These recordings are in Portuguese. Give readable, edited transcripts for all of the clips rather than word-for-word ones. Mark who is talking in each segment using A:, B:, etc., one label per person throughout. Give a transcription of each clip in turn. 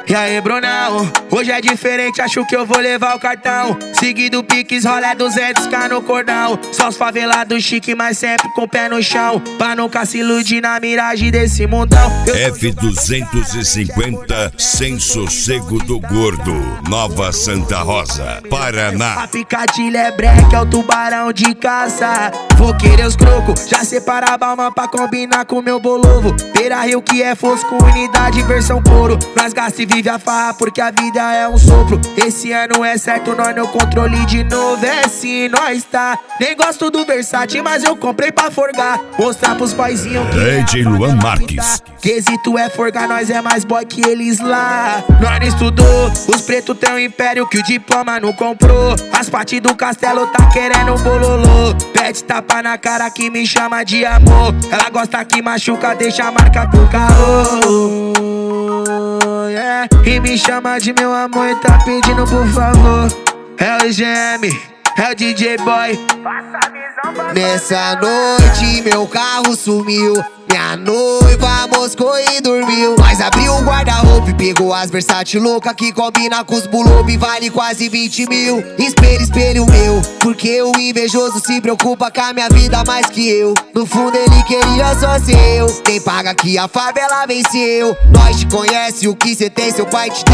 A: E aí, Brunão, hoje é diferente, acho que eu vou levar o cartão. Seguido Pix, rola 200k no cordão. Só os favelados chique, mas sempre com o pé no chão, pra nunca se iludir na miragem desse mundão.
B: F250, sem sossego do gordo, Nova Santa Rosa, Paraná.
A: A picadilha é breque, é o tubarão de caça. Vou querer os crocos, já separa a balma pra combinar com meu bolovo. Beira Rio que é fosco, unidade versão couro. Nós gasta e vive a farra porque a vida é um sopro. Esse ano é certo, nós no controle de novo. É sim, nós tá. Nem gosto do Versace, mas eu comprei pra forgar. Mostrar pros paizinhos que
B: DJ Luan Marques.
A: Quesito é forgar, nós é mais boy que eles lá. Nós não estudou, os pretos têm um império que o diploma não comprou. As partes do castelo tá querendo um bololô. Pede tapa na cara que me chama de amor. Ela gosta que machuca, deixa a marca pro carro. Yeah. E me chama de meu amor e tá pedindo por favor. É o IGM, é o DJ Boy.
C: Nessa noite meu carro sumiu, minha noiva moscou e dormiu. Nós abriu o guarda-roupa e pegou as Versace louca que combina com os bulob e vale quase 20 mil. Espelho, espelho meu, porque o invejoso se preocupa com a minha vida mais que eu. No fundo ele queria só ser eu. Quem paga que a favela venceu. Nós te conhece, o que cê tem seu pai te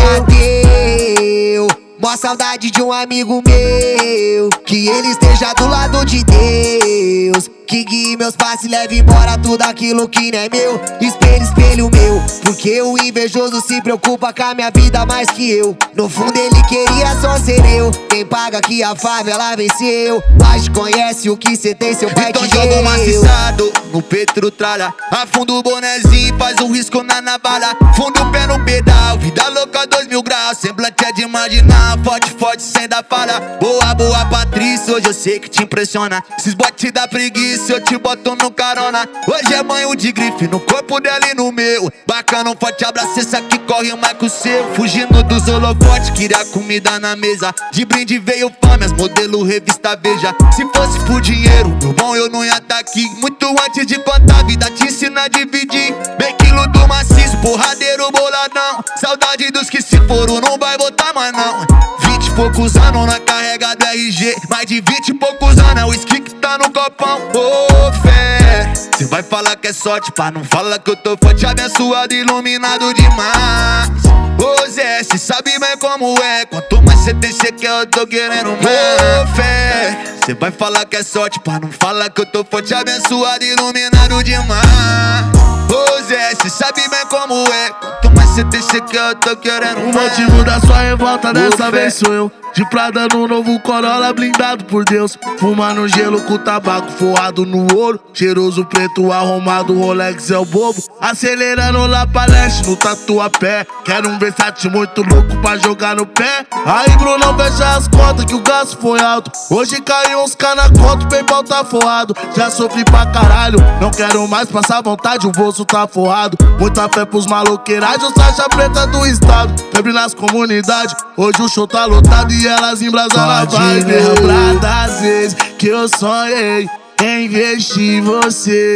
C: deu. Mó saudade de um amigo meu, que ele esteja do lado de Deus, que guie meus passos e leve embora tudo aquilo que não é meu. Espelho, espelho meu, porque o invejoso se preocupa com a minha vida mais que eu. No fundo ele queria só ser eu. Quem paga que a favela venceu. Mas conhece, o que cê tem seu pai
D: então
C: te deu.
D: Então joga um maciçado no peito tralha, afunda o bonezinho, faz um risco na navalha. Funda o pé no pedal, vida louca 2000 graus. Semblante é de imaginar, forte, forte, sem dar falha. Boa, boa Patrícia, hoje eu sei que te impressiona. Esses botes da preguiça, eu te boto no carona. Hoje é banho de grife no corpo dela e no meu. Bacana, um forte abraço, esse aqui corre mais que o seu. Fugindo dos holofotes, queria comida na mesa. De brinde veio fome, as modelo revista Veja. Se fosse por dinheiro, meu bom, eu não ia tá aqui. Muito antes de contar, a vida te ensina a dividir. Bem quilo do maciço, porradeiro boladão. Saudade dos que se foram, não vai voltar mais não. 20 e poucos anos na carrega do RG. Mais de 20 e poucos anos é o whisky que tá no copão. Ô fé, cê vai falar que é sorte, pá, não fala que eu tô forte, abençoado, iluminado demais. Ô Zé, cê sabe bem como é, quanto mais cê tem, cê quer, eu tô querendo mais. Ô fé, cê vai falar que é sorte, pá, não fala que eu tô forte, abençoado, iluminado demais. Ô Zé, cê sabe bem como é, quanto mais cê tem, cê quer, eu tô querendo mais.
E: O motivo da sua revolta dessa vez sou eu. De Prada no novo Corolla, blindado por Deus. Fumando gelo com tabaco forrado no ouro. Cheiroso preto arrumado, Rolex é o bobo. Acelerando lá pra leste no Tatuapé. Quero um Versace muito louco pra jogar no pé. Aí Brunão, fecha as contas que o gasto foi alto. Hoje caiu uns K na conta, o PayPal tá forrado. Já sofri pra caralho, não quero mais passar vontade, o bolso tá forrado. Muita fé pros maloqueiragens, faixa preta do estado. Febre nas comunidades, hoje o show tá lotado e elas embrasam na vibe. Pode lembrar das vezes que eu sonhei em investir em você.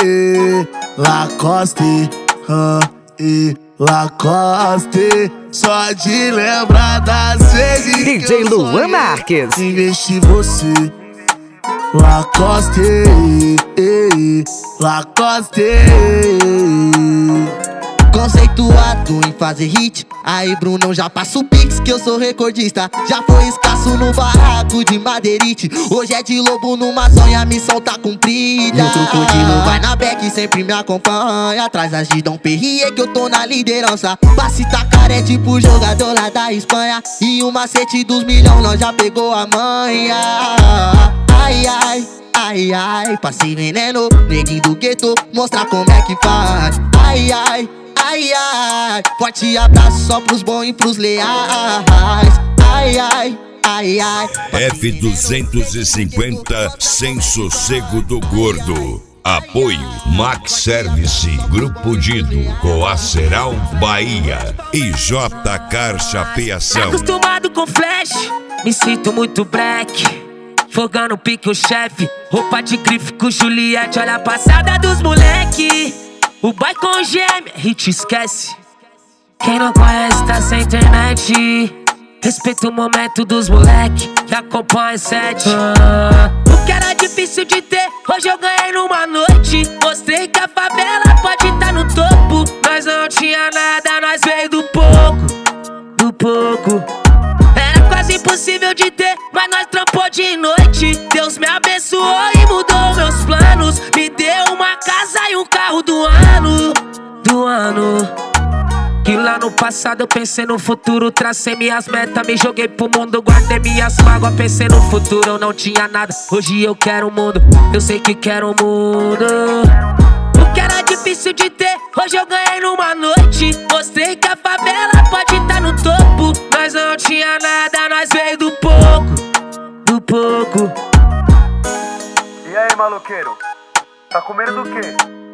E: Lacoste, e Lacoste. Só de lembrar das vezes
F: DJ
E: que eu
F: Luan Marques.
E: investir em você. Lacoste, Lacoste.
C: Conceituado em fazer hit. Aí Brunão, já passa o Pix que eu sou recordista. Já foi escasso no barraco de madeirite. Hoje é de lobo numa sonha, a missão tá cumprida. E o crocodilo vai na back, sempre me acompanha. Atrás das de Dom Perrier que eu tô na liderança. Passe tacar é tipo jogador lá da Espanha. E o macete dos milhão nós já pegou a manha. Ai, ai, ai, ai, passei veneno, neguinho do gueto, mostrar como é que faz. Ai, ai, ai, ai, forte abraço só pros bons e pros leais. Ai, ai, ai, ai.
B: F250, sem sossego do gordo. Apoio Max Service, Grupo Dido, Coaceral Bahia e J-Car Chapeação.
A: Acostumado com flash, me sinto muito black. Fogando pique o chefe, roupa de grife com Juliette. Olha a passada dos moleque. O boy com gêmea, a gente esquece.
F: Quem não conhece tá sem internet. Respeita o momento dos moleque que acompanha 7. O que era difícil de ter, hoje eu ganhei numa noite. Mostrei que a favela pode estar no topo. Nós não tinha nada, nós veio do pouco. Do pouco. Era quase impossível de ter, mas nós trampou de noite. Deus me abençoou e mudou meus planos. Me deu uma casa e um carro do ano. Do ano. Que lá no passado eu pensei no futuro. Tracei minhas metas, me joguei pro mundo. Guardei minhas mágoas, pensei no futuro. Eu não tinha nada, hoje eu quero o mundo. Eu sei que quero o mundo. O que era difícil de ter, hoje eu ganhei numa noite. Mostrei que a favela pode estar no topo. Nós não tinha nada, nós veio do pouco. Do pouco.
G: E aí, maloqueiro? Tá com medo do quê?